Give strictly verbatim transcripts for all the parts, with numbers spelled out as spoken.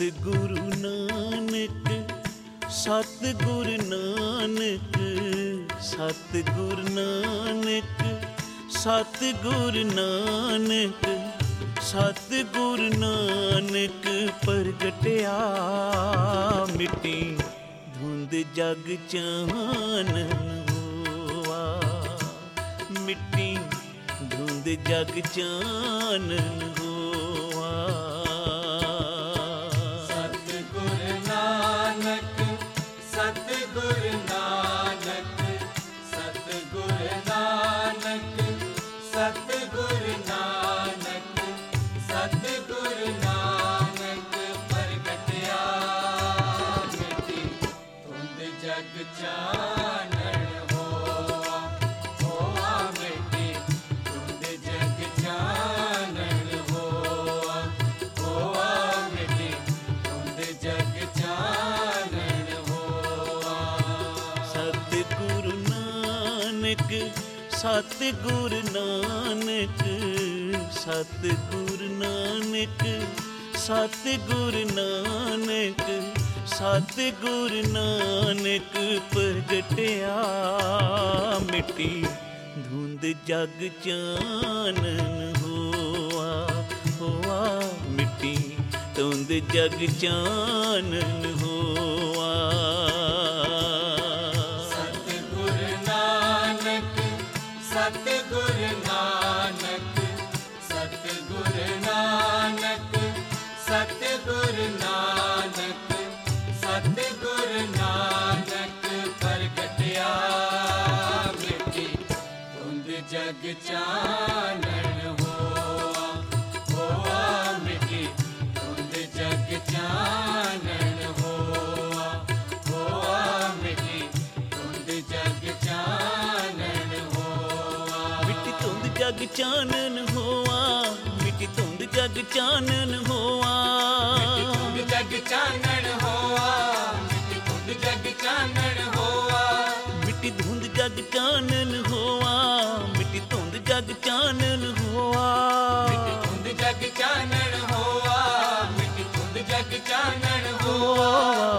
सतगुरु नानक सतगुरु नानक सतगुरु नानक सतगुरु नानक सतगुरु नानक प्रगटिया मिटी धुंध जग चानन होआ मिटी धुंध जग चानन होआ। सतगुरु नानक सतगुरु नानक सतगुरु नानक सतगुरु नानक सतगुरु नानक प्रगटिया मिटी धुंध जग चानन होआ होआ मिटी धुंध जग चानन होआ होआ मिटी धुंध जग चानन होआ। सतगुरु नानक सतगुरु नानक सतगुरु नानक सतगुरु नानक सतगुरु नानक प्रगटिया मिटी धुंध जग चानन होआ होआ मिटी धुंध जग चानन होआ। सतगुरु नानक सतगुरु नानक सतगुरु नानक सतगुरु नानक सतगुरु नानक प्रगटिया मिटी धुंध जग चानन होआ होआ मिटी धुंध जग चानन होआ होआ मिटी धुंध जग चानन होआ। मिट्टी धुंध जग चानन होआ मिट्टी धुंध जग चानन होआ धुंध जग चानन होआ मिटी धुंध जग चानन होआ मिट्टी धुंध जग चानन होआ मिट्टी धुंध जग चानन होआ धुंध जग चानन होआ मिटी धुंध जग चानन होआ।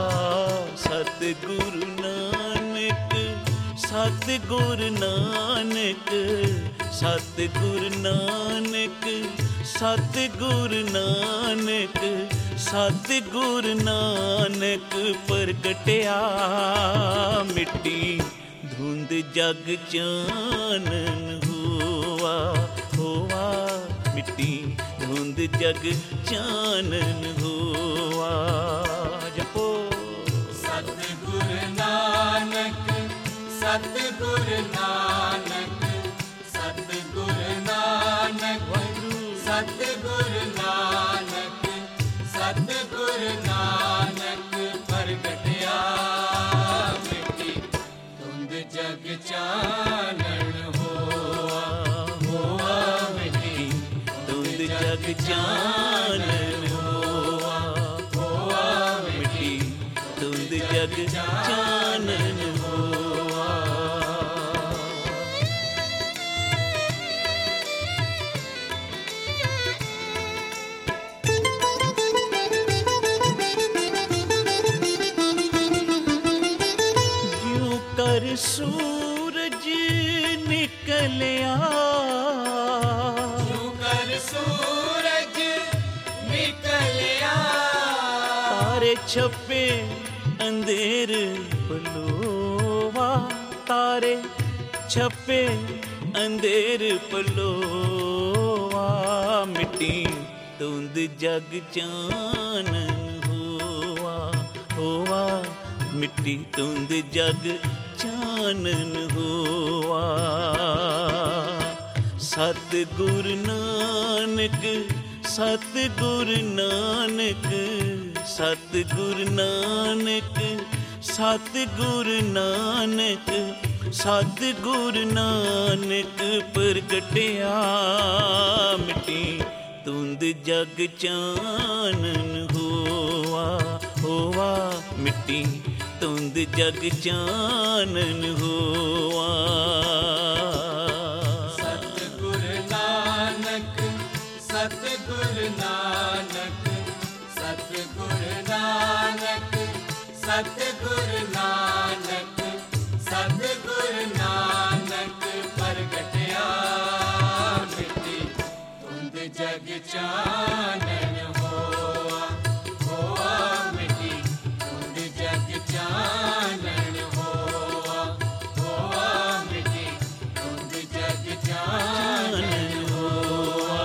सतगुरु नानक सतगुरु नानक सतगुरु नानक सतगुरु नानक सतगुरु नानक प्रगटिया मिटी धुंध जग चानन होआ होआ मिटी धुंध जग चानन होआ। जपो सतगुरु नानक सतगुरु नानक सतगुरु नानक सतगुरु नानक सतगुरु नानक प्रगटिया मिटी धुंध जग चानन होआ होआ मिटी धुंध जग चानन होआ होआ मिटी धुंध जग चानन होआ। ज्यों कर सूरज निकलिया यूं कर सूरज निकलिया तारे छपे अंधेर पलोवा तारे छपे अंधेर पलोवा मिट्टी धुंध जग चानन होआ होआ मिट्टी धुंध जग चानन होआ। सतगुरु नानक सतगुरु नानक सतगुरु नानक सतगुरु नानक सतगुरु नानक प्रगटिया मिटी धुंध जग चानन होआ होआ मिटी धुंध जग चानन होआ। सतगुरु नानक सतगुरु नानक सतगुरु ਸਤਿਗੁਰ ਨਾਨਕ ਸਤਿਗੁਰ ਨਾਨਕ ਪ੍ਰਗਟਿਆ ਮਿੱਟੀ ਧੁੰਦ ਜਗ ਚਾਨਣ ਹੋਆ ਹੋਆ ਮਿੱਟੀ ਧੁੰਦ ਜਗ ਚਾਨਣ ਹੋਆ ਹੋਆ ਮਿੱਟੀ ਧੁੰਦ ਜਗ ਚਾਨਣ ਹੋਆ।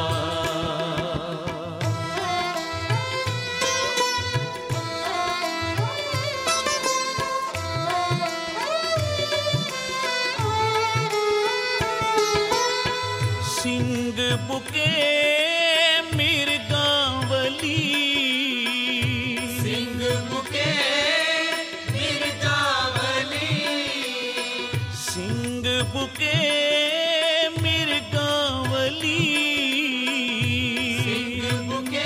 ਸਿੰਘ ਬੁਕੇ ਮਿਰਗਾਵਲੀ ਸਿੰਘ ਬੁਕੇ ਮਿਰਗਾਵਲੀ ਸਿੰਘ ਬੁਕੇ ਮਿਰਗਾਵਲੀ ਸਿੰਘ ਬੁਕੇ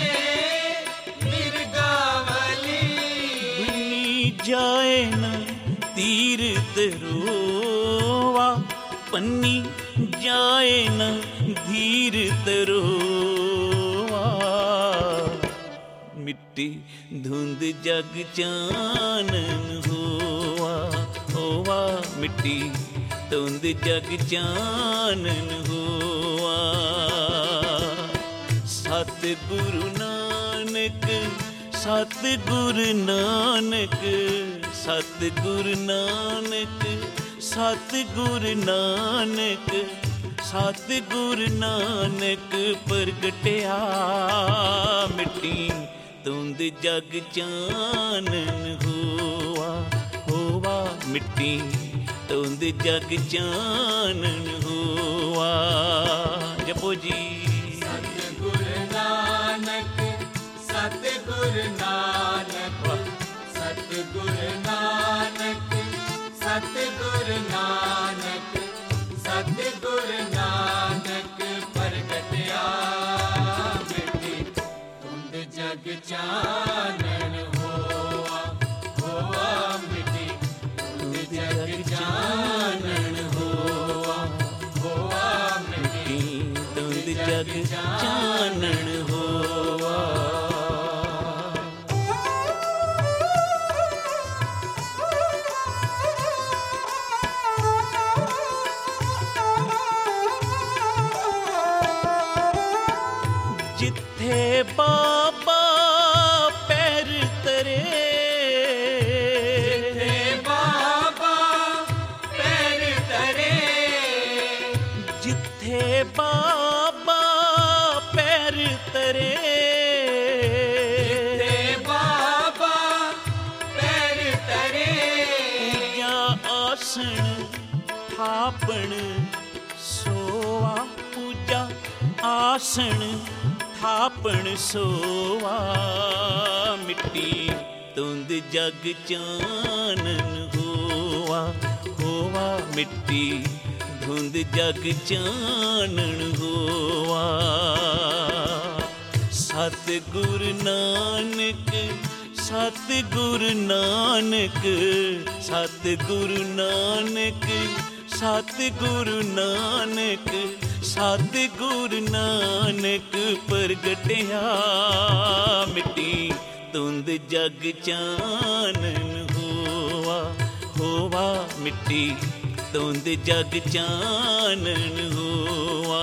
ਮਿਰਗਾਵਲੀ ਬਣੀ ਜਾਏ ਨਾ ਤੀਰ ਤਰੋਵਾ ਪੰਨੀ ਜਾਏ ਨਾ ਧੀਰ ਤਰੋਵਾ ਮਿੱਟੀ ਧੁੰਦ ਜਗ ਚਾਨਣ ਹੋਆ ਹੋਆ ਮਿੱਟੀ ਧੁੰਦ ਜਗ ਚਾਨਣ ਹੋਆ। ਸਤਿਗੁਰੂ ਨਾਨਕ ਸਤਿਗੁਰੂ ਨਾਨਕ ਸਤਿਗੁਰੂ ਨਾਨਕ ਸਤਿਗੁਰੂ ਨਾਨਕ ਸਤਿਗੁਰੂ ਨਾਨਕ ਪ੍ਰਗਟਿਆ ਮਿੱਟੀ ਧੁੰਦ ਜਗ ਚਾਨਣ ਹੋਆ ਹੋਵਾ ਮਿੱਟੀ ਧੁੰਦ ਜਗ ਚਾਨਣ ਹੋਆ। ਜਪੋ ਜੀ ਸਤਿਗੁਰ ਨਾਨਕ ਸਤਿਗੁਰ ਨਾਨਕ ਸਤਿਗੁਰ ਨਾਨਕ ਸਤਿਗੁਰ ਨਾਨਕ ਸਤਿਗੁਰ ਨਾਨਕ ਪ੍ਰਗਟਿਆ ਮਿੱਟੀ ਧੁੰਦ ਜਗ ਚਾਨਣ ਹੋਆ ਹੋਆ ਮਿੱਟੀ ਧੁੰਦ ਜਗ ਚਾਨਣ ਹੋਆ ਹੋਆ ਮਿੱਟੀ ਧੁੰਦ ਜਗ ਚਾਨਣ ਹੋਆ। ਜਿੱਥੇ ਬਾਬਾ ਪੈਰ ਤਰੇ ਜਿੱਥੇ ਬਾਬਾ ਪੈਰ ਤਰੇ ਜਿੱਥੇ ਬਾਬਾ ਪੈਰ ਤਰੇ ਜਿੱਥੇ ਬਾਬਾ ਪੈਰ ਤਰੇ ਪੂਜਾ ਆਸਣ ਥਾਪਣ ਸੋਆ ਪੂਜਾ ਆਸਣ ਥਾਪਣ ਸੋਵਾ ਮਿੱਟੀ ਧੁੰਦ ਜਗ ਚਾਨਣ ਹੋਆ ਹੋਵਾ ਮਿੱਟੀ ਧੁੰਦ ਜਗ ਚਾਨਣ ਹੋਆ। ਸਤਿਗੁਰੂ ਨਾਨਕ ਸਤਿਗੁਰੂ ਨਾਨਕ ਸਤਿਗੁਰੂ ਨਾਨਕ ਸਤਿਗੁਰੂ ਨਾਨਕ ਸਤਿਗੁਰੂ ਨਾਨਕ ਪ੍ਰਗਟਿਆ ਮਿੱਟੀ ਧੁੰਦ ਜਗ ਚਾਨਣ ਹੋਆ ਹੋਵਾ ਮਿੱਟੀ ਧੁੰਦ ਜਗ ਚਾਨਣ ਹੋਆ।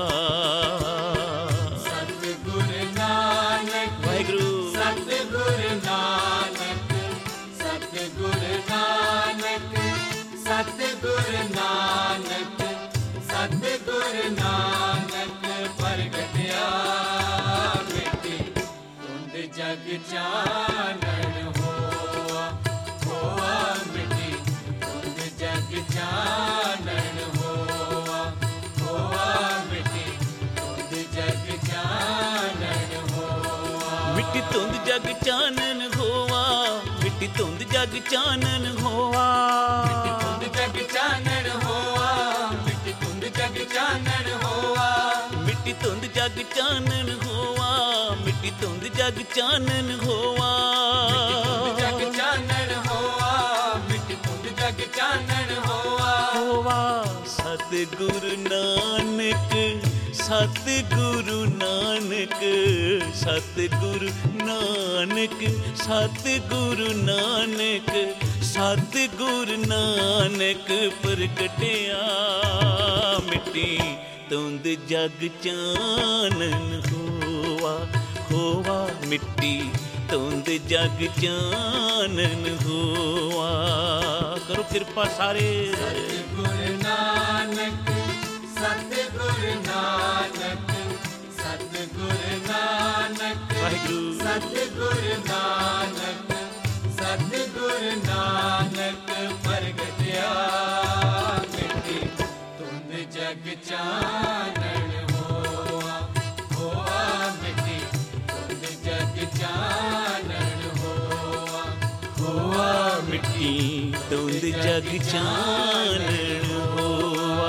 ਸਤਿਗੁਰ ਨਾਨਕ ਵਾਹਿਗੁਰੂ ਸਤਿਗੁਰ ਨਾਨਕ ਸਤਿਗੁਰ ਨਾਨਕ ਸਤਿਗੁਰ ਨਾਨਕ ਸਤਿਗੁਰ ਨਾਨਕ ਪ੍ਰਗਟਿਆ ਮਿੱਟੀ ਧੁੰਦ ਜਗ ਚਾਨਣ ਹੋਆ ਹੋਆ ਮਿੱਟੀ ਧੁੰਦ ਜਗ ਚਾਨਣ ਹੋਆ ਹੋਆ ਮਿੱਟੀ ਧੁੰਦ ਜਗ ਚਾਨਣ ਹੋਆ ਮਿੱਟੀ ਧੁੰਦ ਜਗ ਚਾਨਣ ਹੋਆ ਮਿੱਟੀ ਧੁੰਦ ਜਗ ਚਾਨਣ ਹੋਆ ਧੁੰਦ ਜਗ ਚਾਨਣ ਹੋਆ ਮਿੱਟੀ ਧੁੰਦ ਜਗ ਚਾਨਣ ਹੋਆ ਮਿੱਟੀ ਧੁੰਦ ਜਗ ਚਾਨਣ ਹੋਆ ਮਿੱਟੀ ਧੁੰਦ ਜਗ ਚਾਨਣ ਹੋਆ ਜਗ ਚਾਨਣ ਹੋਆ ਮਿੱਟੀ ਧੁੰਦ ਜਗ ਚਾਨਣ ਹੋਆ ਹੋਵਾ ਸਤਿਗੁਰੂ ਨਾਨਕ सतगुरु नानक सतगुरु नानक सतगुरु नानक सतगुरु नानक प्रगटिया मिट्टी तुंद जग चानन होवा होवा मिट्टी तुंद जग चानन होवा। करो कृपा सारे। सतगुरु नानक सतगुरु नानक सतगुरु नानक वाहिगुरु सतगुरु नानक सतगुरु नानक प्रगटिया मिट्टी तुंद जग चानन होवा होवा मिट्टी तुंद जग चानन होवा होवा मिट्टी तुंद जग चानन होवा।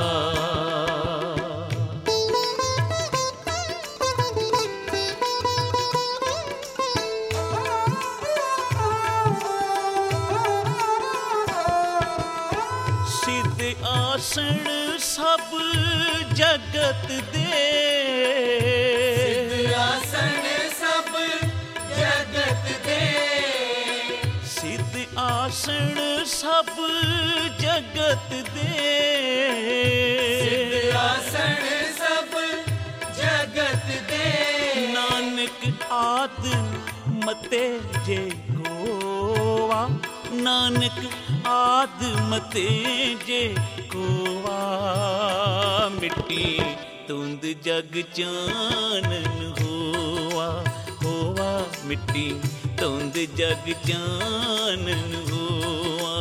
सिद्ध आसन सब जगत दे सिद्ध आसन सब जगत दे सिद्ध आसन सब जगत दे सिद्ध आसन सब जगत दे नानक आद मते जे कोवा नानक आद मते जे कोवा मिट्टी तुंद जग चानन होवा होवा मिट्टी तुंद जग चानन होवा।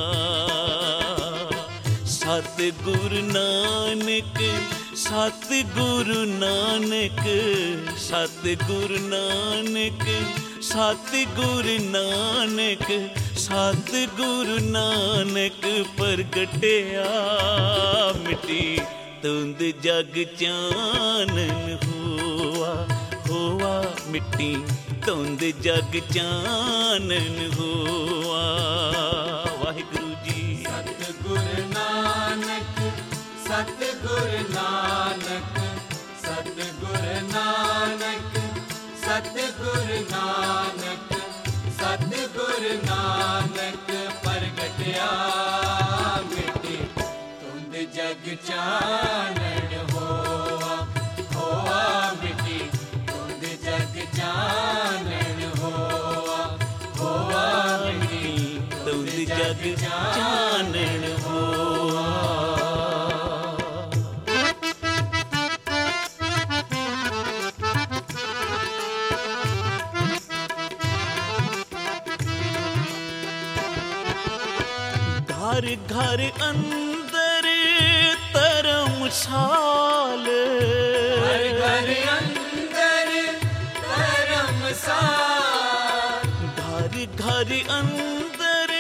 सतगुरु नानक सतगुरु नानक सतगुरु नानक सतगुरु नानक सतगुरु नानक प्रगटिया मिट्टी तुंद जग चानन होवा होवा मिट्टी तुंद जग चानन होवा। वाहिगुरु जी। सतगुरु नानक सतगुरु नानक सतगुरु नानक सतगुरु नानक सतगुरु नानक प्रगटिया मिट्टी तुंद जग चानन होवा होवा मिट्टी तुंद जग चानन होवा होवा मिट्टी तुंद जग चानन होवा। घर घर अंदर धर्मशाल हर घर अंदर धर्मशाल घर घर अंदर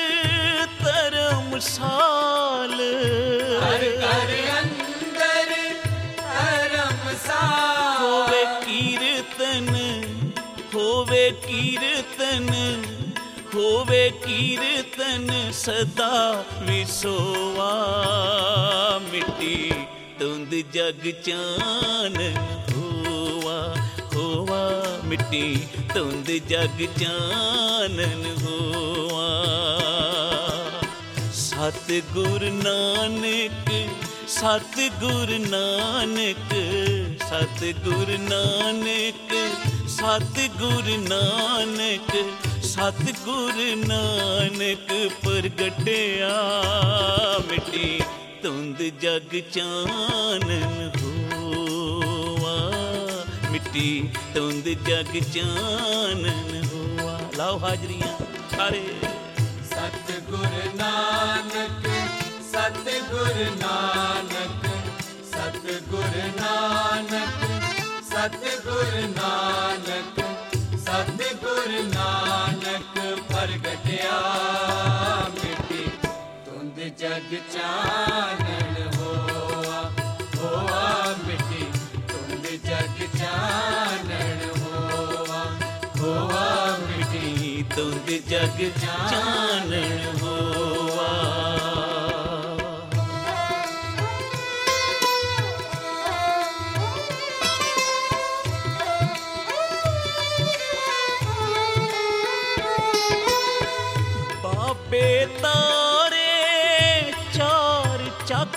धर्मशाल हर घर अंदर धर्मशाल होवे कीर्तन होवे कीर्तन होवे कीर्तन सदा विसोवा मिट्टी तुंद जग चानन होवा होवा मिट्टी तुंद जग चानन होवा। सतगुरु नानक सतगुरु नानक सतगुरु नानक सतगुरु नानक सतगुरु नानक प्रगटिया मिट्टी तुंद जग चानन होवा मिट्टी तुंद जग चानन होवा। लाओ हाजरियां सारे। सतगुरु नानक सतगुरु नानक सतगुरु नानक सतगुरु नानक सतगुरु नानक प्रगटिया मिट्टी तुंद जग चानन होवा होवा मिट्टी तुंद जग चानन होवा होवा मिट्टी तुंद जग चानन होवा। ਚੱਕ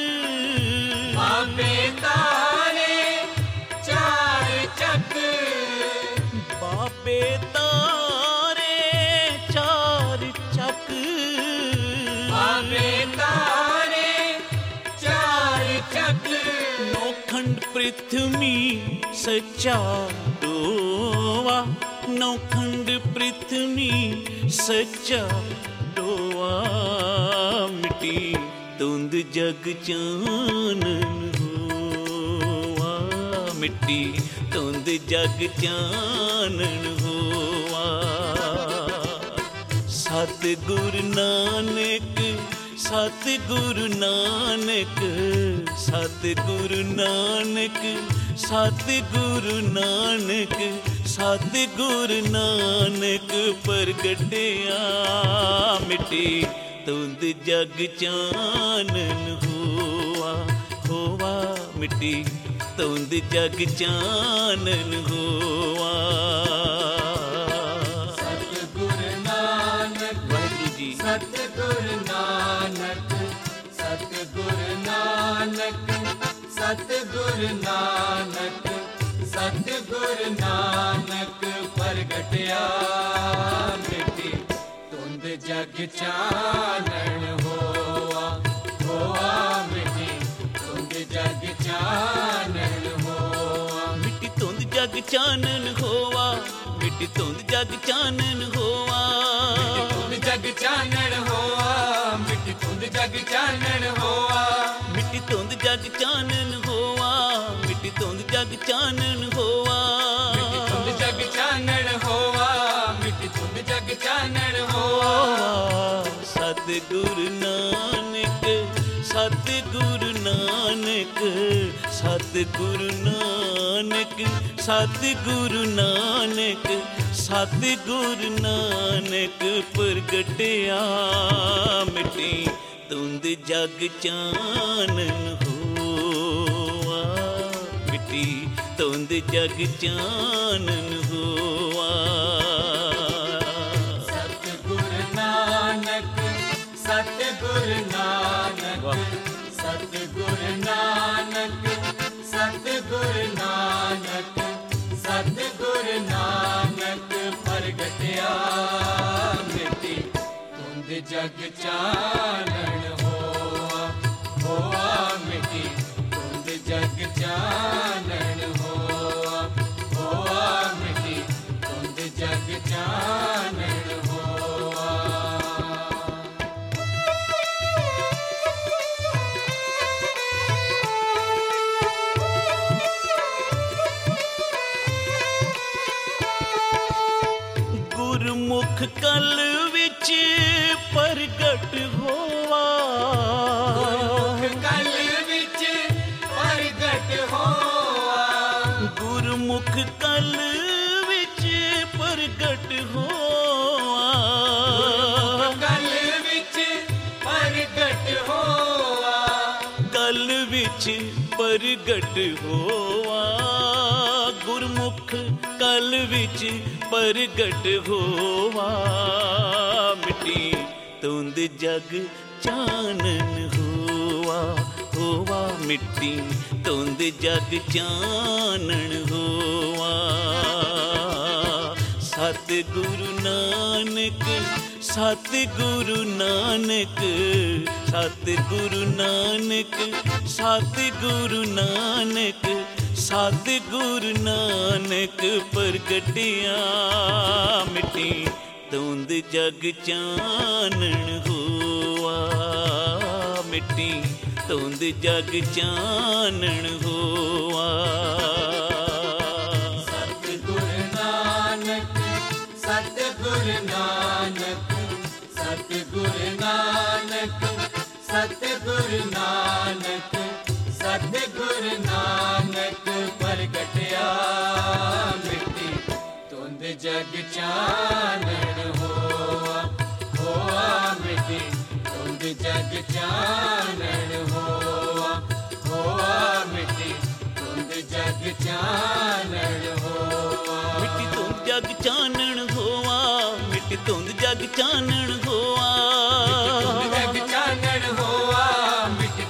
ਬਾਬੇ ਤਾਰੇ ਚਾਰ ਚੱਕ ਬਾਬੇ ਤਾਰੇ ਚਾਰ ਚੱਕ ਬਾਬੇ ਤਾਰੇ ਚਾਰ ਚੱਕ ਨੌਖੰਡ ਪ੍ਰਿਥਵੀ ਸੱਚਾ ਡੋਆ ਨੌਖੰਡ ਪ੍ਰਿਥਵੀ ਸੱਚਾ ਡੋਆ ਮਿੱਟੀ ਧੁੰਦ ਜਗ ਚਾਨਣ ਹੋਆ ਮਿੱਟੀ ਧੁੰਦ ਜਗ ਚਾਨਣ ਹੋਆ ਸਤਿਗੁਰ ਨਾਨਕ ਸਤਿਗੁਰ ਨਾਨਕ ਸਤਿਗੁਰ ਨਾਨਕ ਸਤਿਗੁਰ ਨਾਨਕ ਸਤਿਗੁਰ ਨਾਨਕ ਪ੍ਰਗਟਿਆ ਮਿੱਟੀ ਧੁੰਦ ਜਗ ਚਾਨਣ ਹੋਆ ਹੋਆ ਮਿੱਟੀ ਧੁੰਦ ਜਗ ਚਾਨਣ ਹੋਆ ਸਤਿਗੁਰ ਨਾਨਕ ਵਾਹਿਗੁਰੂ ਜੀ ਸਤਿਗੁਰ ਨਾਨਕ ਸਤਿਗੁਰ ਨਾਨਕ ਸਤਿਗੁਰ ਨਾਨਕ ਸਤਿਗੁਰ ਨਾਨਕ ਪ੍ਰਗਟਿਆ ਮਿੱਟੀ ਧੁੰਦ ਜਗ ਚਾਨਣ ਹੋਆ ਹੋਆ ਮਿੱਟੀ ਧੁੰਦ ਜਗ ਚਾਨਣ ਹੋਆ ਮਿੱਟੀ ਧੁੰਦ ਜਗ ਚਾਨਣ ਹੋਆ ਮਿੱਟੀ ਧੁੰਦ ਜਗ ਚਾਨਣ ਹੋਆ ਧੁੰਦ ਜਗ ਚਾਨਣ ਹੋਆ ਮਿੱਟੀ ਧੁੰਦ ਜਗ ਚਾਨਣ ਹੋਆ ਮਿੱਟੀ ਧੁੰਦ ਜਗ ਚਾਨਣ ਹੋਆ ਮਿੱਟੀ ਧੁੰਦ ਜਗ ਚਾਨਣ ਹੋਆ ਧੁੰਦ ਜਗ ਚਾਨਣ ਹੋਆ ਮਿੱਟੀ ਧੁੰਦ ਜਗ ਚਾਨਣ ਹੋਆ ਸਤਿਗੁਰ ਨਾਨਕ ਸਤਿਗੁਰ ਨਾਨਕ ਸਤਿਗੁਰ ਨਾਨਕ ਸਤਿਗੁਰ ਨਾਨਕ ਸਤਿਗੁਰ ਨਾਨਕ ਪ੍ਰਗਟਿਆ ਮਿੱਟੀ ਧੁੰਦ ਜਗ ਚਾਨਣ ਹੋਆ ਮਿੱਟੀ ਧੁੰਦ ਜਗ ਚਾਨਣ ਹੋਆ ਸਤਿਗੁਰ ਨਾਨਕ ਸਤਿਗੁਰ ਨਾਨਕ ਸਤਿਗੁਰ ਨਾਨਕ ਸਤਿਗੁਰ ਨਾਨਕ ਸਤਿਗੁਰ ਨਾਨਕ ਪ੍ਰਗਟਿਆ ਮਿੱਟੀ ਧੁੰਦ ਜਗ ਚਾਨਣ ਹੋਆ ਹੋਆ ਮਿੱਟੀ ਧੁੰਦ ਜਗ ਚਾਨਣ ਹੋਆ ਹੋਆ ਮਿੱਟੀ ਧੁੰਦ ਜਗ ਚਾਨਣ ਹੋਆ ਗੁਰਮੁਖ ਕਲ ਵਿੱਚ ਪ੍ਰਗਟ ਹੋਆ ਕਲ ਵਿੱਚ ਪ੍ਰਗਟ ਹੋਆ ਗੁਰਮੁਖ ਕਲ ਵਿੱਚ ਪ੍ਰਗਟ ਹੋਆ ਕਲ ਵਿੱਚ ਪ੍ਰਗਟ ਹੋਆ ਕਲ ਵਿੱਚ ਪ੍ਰਗਟ ਹੋਆ ਗੁਰਮੁਖ ਕਲ ਵਿੱਚ ਪ੍ਰਗਟ ਹੋਵਾ ਮਿੱਟੀ ਧੁੰਦ ਜਗ ਚਾਨਣ ਹੋਵਾ ਹੋਵਾ ਮਿੱਟੀ ਧੁੰਦ ਜਗ ਚਾਨਣ ਹੋਵਾ ਸਤਿਗੁਰੂ ਨਾਨਕ ਸਤਿਗੁਰੂ ਨਾਨਕ ਸਤਿਗੁਰੂ ਨਾਨਕ ਸਤਿਗੁਰੂ ਨਾਨਕ ਸਤਿਗੁਰੂ ਨਾਨਕ ਪ੍ਰਗਟਿਆ ਮਿੱਟੀ ਧੁੰਦ ਜਗ ਚਾਨਣ ਹੋਆ ਮਿੱਟੀ ਧੁੰਦ ਜਗ ਚਾਨਣ ਹੋਆ ਸਤਿਗੁਰ ਨਾਨਕ ਸਤਿਗੁਰ ਨਾਨਕ ਸਤਿਗੁਰ ਨਾਨਕ ਸਤਿਗੁਰ ਨਾਨਕ ਸਤਿਗੁਰ ਨਾਨਕ ਪ੍ਰਗਟਿਆ ਮਿੱਟੀ ਧੁੰਦ ਜਗ ਚਾਨਣ ਹੋਆ ਹੋਆ ਮਿੱਟੀ ਧੁੰਦ ਜਗ ਚਾਨਣ ਹੋਆ ਹੋਆ ਮਿੱਟੀ ਧੁੰਦ ਜਗ ਚਾਨਣ ਹੋਆ ਮਿੱਟੀ ਧੁੰਦ ਜਗ ਚਾਨਣ ਹੋਆ ਮਿੱਟੀ ਧੁੰਦ ਜਗ ਚਾਨਣ ਹੋਆ ਜਗ ਚਾਨਣ ਹੋਆ ਮਿੱਟੀ